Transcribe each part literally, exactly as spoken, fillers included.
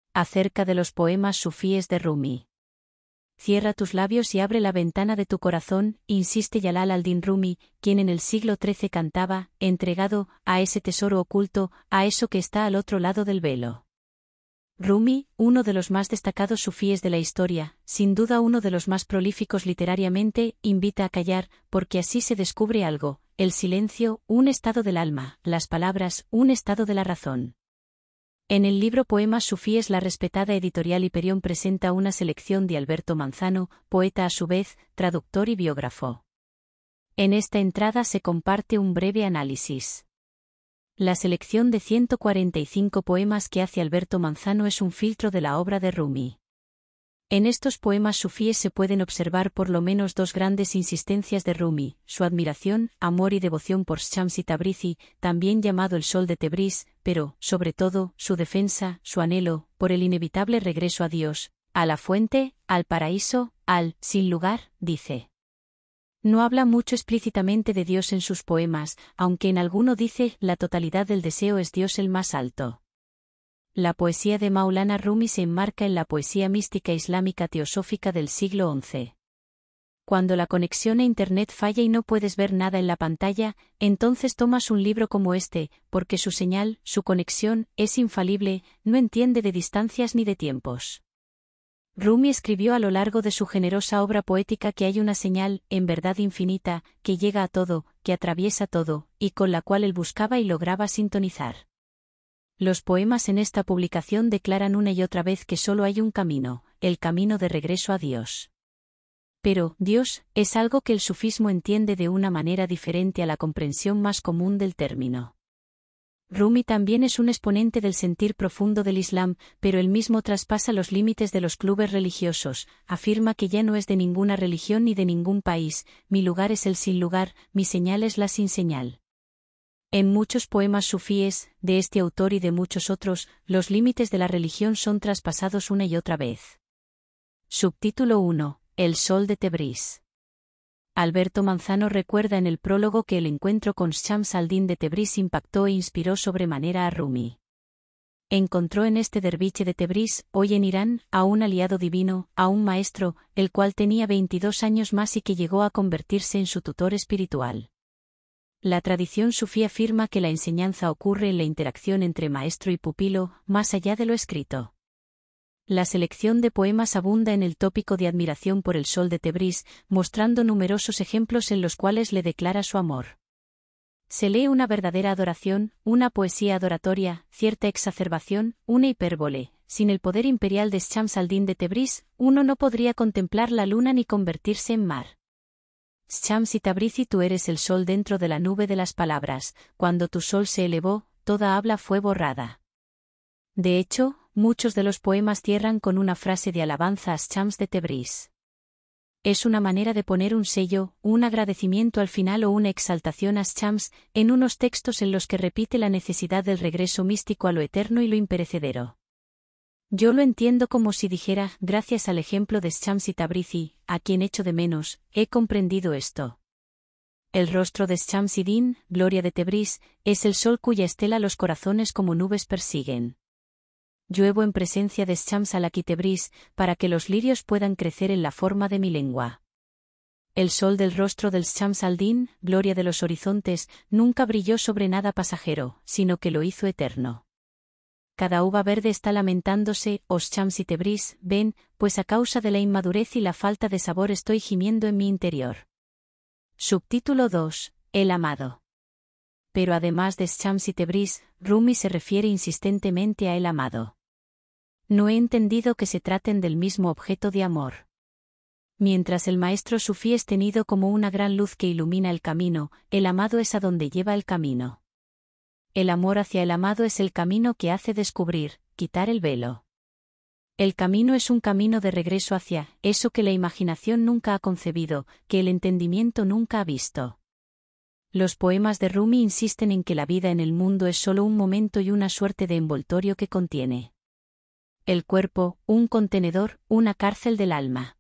Acerca de los poemas sufíes de Rumi. Cierra tus labios y abre la ventana de tu corazón, insiste Jalal al-Din Rumi, quien en el siglo trece cantaba, entregado a ese tesoro oculto, a eso que está al otro lado del velo. Rumi, uno de los más destacados sufíes de la historia, sin duda uno de los más prolíficos literariamente, invita a callar, porque así se descubre algo: el silencio, un estado del alma; las palabras, un estado de la razón. En el libro Poemas sufíes, la respetada editorial Hiperión presenta una selección de Alberto Manzano, poeta a su vez, traductor y biógrafo. En esta entrada se comparte un breve análisis. La selección de ciento cuarenta y cinco poemas que hace Alberto Manzano es un filtro de la obra de Rumi. En estos poemas sufíes se pueden observar por lo menos dos grandes insistencias de Rumi: su admiración, amor y devoción por Shams-i Tabrizi, también llamado el Sol de Tebriz, pero, sobre todo, su defensa, su anhelo, por el inevitable regreso a Dios, a la fuente, al paraíso, al sin lugar, dice. No habla mucho explícitamente de Dios en sus poemas, aunque en alguno dice: la totalidad del deseo es Dios el más alto. La poesía de Maulana Rumi se enmarca en la poesía mística islámica teosófica del siglo once. Cuando la conexión a Internet falla y no puedes ver nada en la pantalla, entonces tomas un libro como este, porque su señal, su conexión, es infalible, no entiende de distancias ni de tiempos. Rumi escribió a lo largo de su generosa obra poética que hay una señal, en verdad infinita, que llega a todo, que atraviesa todo, y con la cual él buscaba y lograba sintonizar. Los poemas en esta publicación declaran una y otra vez que solo hay un camino, el camino de regreso a Dios. Pero, Dios, es algo que el sufismo entiende de una manera diferente a la comprensión más común del término. Rumi también es un exponente del sentir profundo del Islam, pero él mismo traspasa los límites de los clubes religiosos, afirma que ya no es de ninguna religión ni de ningún país: mi lugar es el sin lugar, mi señal es la sin señal. En muchos poemas sufíes, de este autor y de muchos otros, los límites de la religión son traspasados una y otra vez. Subtítulo uno. El Sol de Tebriz. Alberto Manzano recuerda en el prólogo que el encuentro con Shams al-Din de Tebriz impactó e inspiró sobremanera a Rumi. Encontró en este derviche de Tebriz, hoy en Irán, a un aliado divino, a un maestro, el cual tenía veintidós años más y que llegó a convertirse en su tutor espiritual. La tradición sufí afirma que la enseñanza ocurre en la interacción entre maestro y pupilo, más allá de lo escrito. La selección de poemas abunda en el tópico de admiración por el Sol de Tebriz, mostrando numerosos ejemplos en los cuales le declara su amor. Se lee una verdadera adoración, una poesía adoratoria, cierta exacerbación, una hipérbole. Sin el poder imperial de Shams al-Din de Tebriz, uno no podría contemplar la luna ni convertirse en mar. Shams-i Tabrizi, tú eres el sol dentro de la nube de las palabras; cuando tu sol se elevó, toda habla fue borrada. De hecho, muchos de los poemas cierran con una frase de alabanza a Shams de Tebriz. Es una manera de poner un sello, un agradecimiento al final o una exaltación a Shams, en unos textos en los que repite la necesidad del regreso místico a lo eterno y lo imperecedero. Yo lo entiendo como si dijera: gracias al ejemplo de Shams-i Tabrizi, a quien echo de menos, he comprendido esto. El rostro de Shams-i-Din, gloria de Tebriz, es el sol cuya estela los corazones como nubes persiguen. Lluevo en presencia de Shams al-Aki Tebriz, para que los lirios puedan crecer en la forma de mi lengua. El sol del rostro del Shams al-Din, gloria de los horizontes, nunca brilló sobre nada pasajero, sino que lo hizo eterno. Cada uva verde está lamentándose, oh Shams-i Tebriz, ven, pues a causa de la inmadurez y la falta de sabor estoy gimiendo en mi interior. Subtítulo dos. El amado. Pero además de Shams-i Tebriz, Rumi se refiere insistentemente a el amado. No he entendido que se traten del mismo objeto de amor. Mientras el maestro sufí es tenido como una gran luz que ilumina el camino, el amado es a donde lleva el camino. El amor hacia el amado es el camino que hace descubrir, quitar el velo. El camino es un camino de regreso hacia eso que la imaginación nunca ha concebido, que el entendimiento nunca ha visto. Los poemas de Rumi insisten en que la vida en el mundo es solo un momento y una suerte de envoltorio que contiene el cuerpo, un contenedor, una cárcel del alma.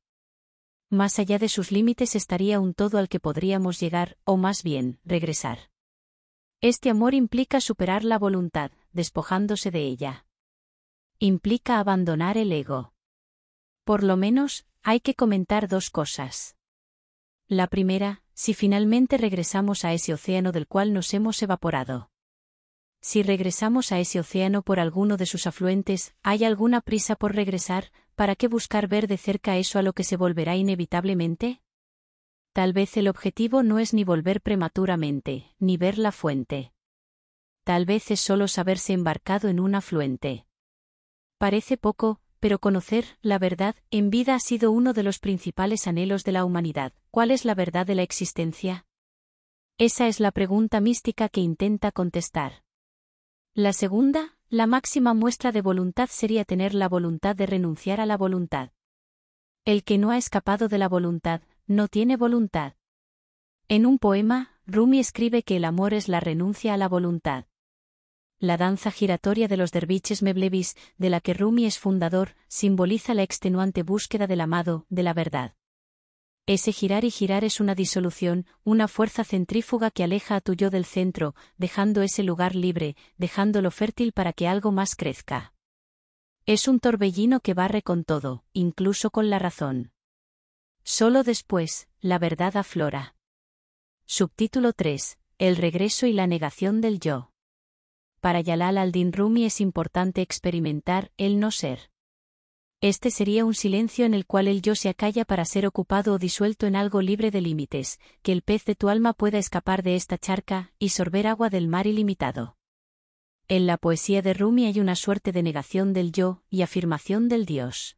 Más allá de sus límites estaría un todo al que podríamos llegar, o más bien, regresar. Este amor implica superar la voluntad, despojándose de ella. Implica abandonar el ego. Por lo menos, hay que comentar dos cosas. La primera, si finalmente regresamos a ese océano del cual nos hemos evaporado. Si regresamos a ese océano por alguno de sus afluentes, ¿hay alguna prisa por regresar? ¿Para qué buscar ver de cerca eso a lo que se volverá inevitablemente? Tal vez el objetivo no es ni volver prematuramente, ni ver la fuente. Tal vez es solo saberse embarcado en un afluente. Parece poco, pero conocer la verdad en vida ha sido uno de los principales anhelos de la humanidad. ¿Cuál es la verdad de la existencia? Esa es la pregunta mística que intenta contestar. La segunda, la máxima muestra de voluntad sería tener la voluntad de renunciar a la voluntad. El que no ha escapado de la voluntad, no tiene voluntad. En un poema, Rumi escribe que el amor es la renuncia a la voluntad. La danza giratoria de los derviches mevlevis, de la que Rumi es fundador, simboliza la extenuante búsqueda del amado, de la verdad. Ese girar y girar es una disolución, una fuerza centrífuga que aleja a tu yo del centro, dejando ese lugar libre, dejándolo fértil para que algo más crezca. Es un torbellino que barre con todo, incluso con la razón. Solo después, la verdad aflora. Subtítulo tres. El regreso y la negación del yo. Para Jalal al-Din Rumi es importante experimentar el no ser. Este sería un silencio en el cual el yo se acalla para ser ocupado o disuelto en algo libre de límites, que el pez de tu alma pueda escapar de esta charca y sorber agua del mar ilimitado. En la poesía de Rumi hay una suerte de negación del yo y afirmación del Dios.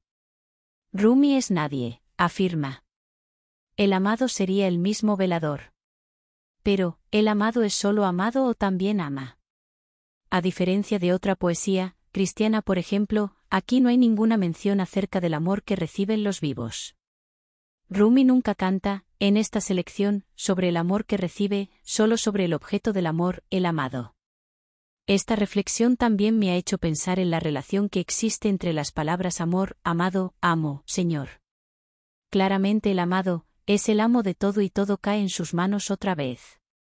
Rumi es nadie, afirma. El amado sería el mismo velador. Pero, ¿el amado es solo amado o también ama? A diferencia de otra poesía, cristiana por ejemplo, aquí no hay ninguna mención acerca del amor que reciben los vivos. Rumi nunca canta, en esta selección, sobre el amor que recibe, solo sobre el objeto del amor, el amado. Esta reflexión también me ha hecho pensar en la relación que existe entre las palabras amor, amado, amo, Señor. Claramente el amado, es el amo de todo y todo cae en sus manos otra vez.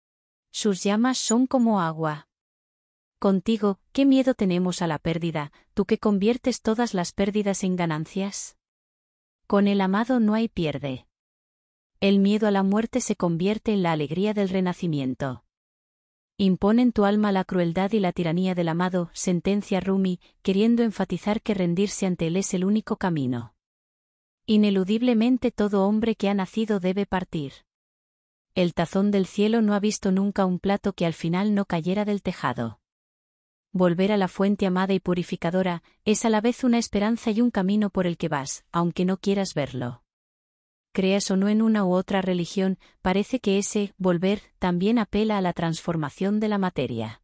Sus llamas son como agua. Contigo, ¿qué miedo tenemos a la pérdida, tú que conviertes todas las pérdidas en ganancias? Con el amado no hay pierde. El miedo a la muerte se convierte en la alegría del renacimiento. Impone en tu alma la crueldad y la tiranía del amado, sentencia Rumi, queriendo enfatizar que rendirse ante él es el único camino. Ineludiblemente todo hombre que ha nacido debe partir. El tazón del cielo no ha visto nunca un plato que al final no cayera del tejado. Volver a la fuente amada y purificadora, es a la vez una esperanza y un camino por el que vas, aunque no quieras verlo. Creas o no en una u otra religión, parece que ese volver también apela a la transformación de la materia.